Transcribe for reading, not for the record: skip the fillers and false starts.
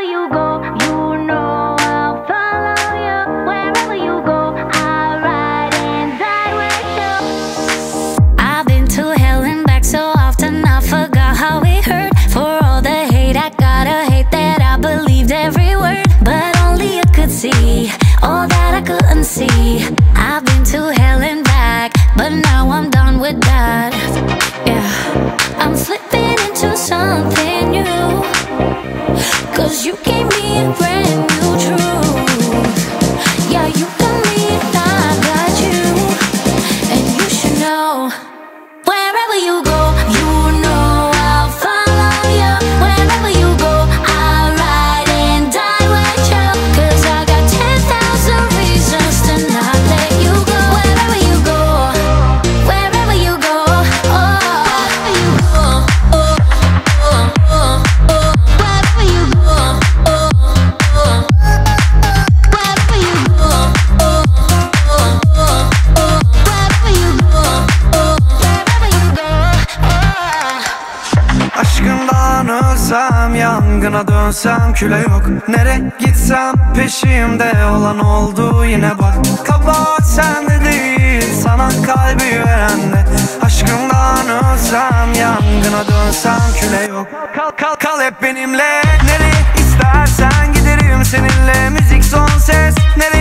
you go, you know I'll follow you. Wherever you go, I'll ride and die with you. I've been to hell and back so often I forgot how it hurt. For all the hate, I gotta hate that I believed every word. But only you could see all that I couldn't see. I've been to hell and back, but now I'm done with that. Yeah, I'm slipping into something new, 'cause you gave me a brand new truth. Yeah, you got me and I got you, and you should know. Wherever you go, you know I'll follow you. Wherever you go, I'll ride and die with you. 'Cause I got 10,000 reasons to not let you go. Wherever you go, wherever you go, wherever you go, wherever you go, wherever you go, wherever you go. Aşkından ölsem, yangına dönsem küle yok. Nereye gitsem peşimde olan oldu yine bak. Kabahat sende değil, sana kalbi verende. Aşkımdan ölsem, yangına dönsem küle yok. Kal hep benimle. Nereye istersen giderim seninle. Müzik son ses. Nereye